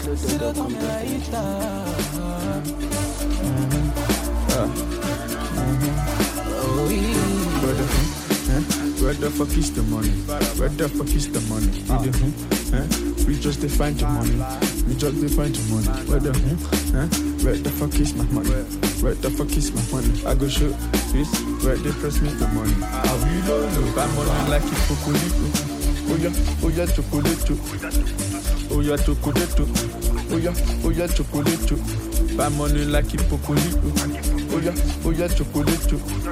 See the come later. Oh, yeah. Brother, where the fuck is the money? Where the fuck is the money? We just define the money. We just define the money. Where the fuck is my money? Where the fuck is my money? I go show this. Where they press me the money? I will know. Buy money like it's chocolate. Oh yeah, chocolate. Oh yeah, chocolate. Oh yeah, chocolate. Buy money like it's chocolate. Oh yeah, chocolate.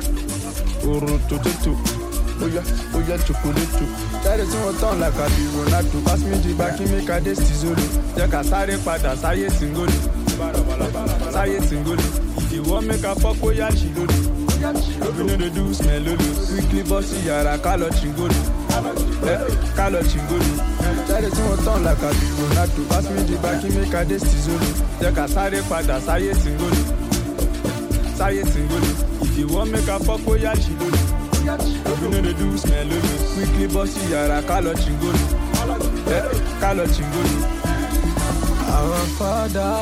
Oh yeah, chocolate. That is one turn like a Ronaldo. Pass me the back, he make a destizolo. Jack a sare pada, saye singolo. Saye singolo. If you want make a fuck, oh yeah, chilolo. We know the do smell lolo. Quickly bossy, yara, kalo chingolo. Kalo chingolo. That is one turn like a Ronaldo. Pass me the back, he make a destizolo. Jack a sare pada, saye singolo. Saye singolo. If you want make a fuck, oh yeah, chilolo. We know the do smell lolo. Quickly bossy, yara, kalo chingolo. Kalo chingolo. Our Father,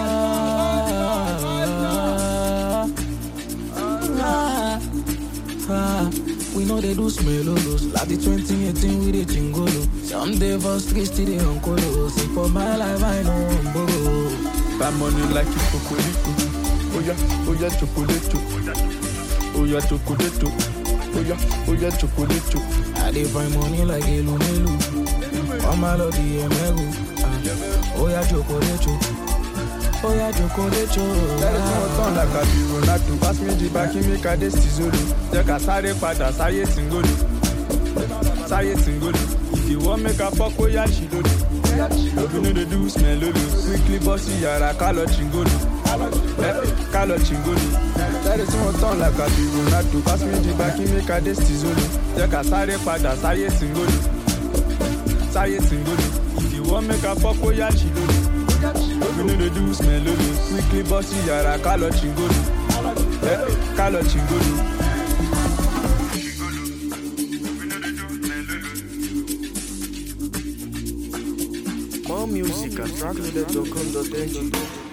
we know they do smellos. Like the 2018 with the chingolo. Someday for streets to the uncolo. See for my life I know I'm bogo. Buy money like it's chocolate. Oh yeah, chocolate. Oh yeah, chocolate. Oh yeah, chocolate. I dey find money like Elu Melu. All my love the Emego. Oh yeah, chocolate. Oh yeah, chocolate. That is one turn like a Ronaldo. Pass me the back, he make a destizolo. Jack a sare pada, saye singolo. Saye singolo. If you want make a fuck, oh yeah, chilolo. You know the do smell lolo. Quickly bossy, yara, kalo chingolo. Kalo chingolo. That is one turn like a Ronaldo. Pass me the back, he make a destizolo. Jack a sare pada, saye singolo. Saye singolo. If you want make a fuck, oh yeah, chilolo. You know the do smell lolo. Quickly bossy, yara, kalo chingolo. Kalo chingolo. More music at trackloaded.com.ng.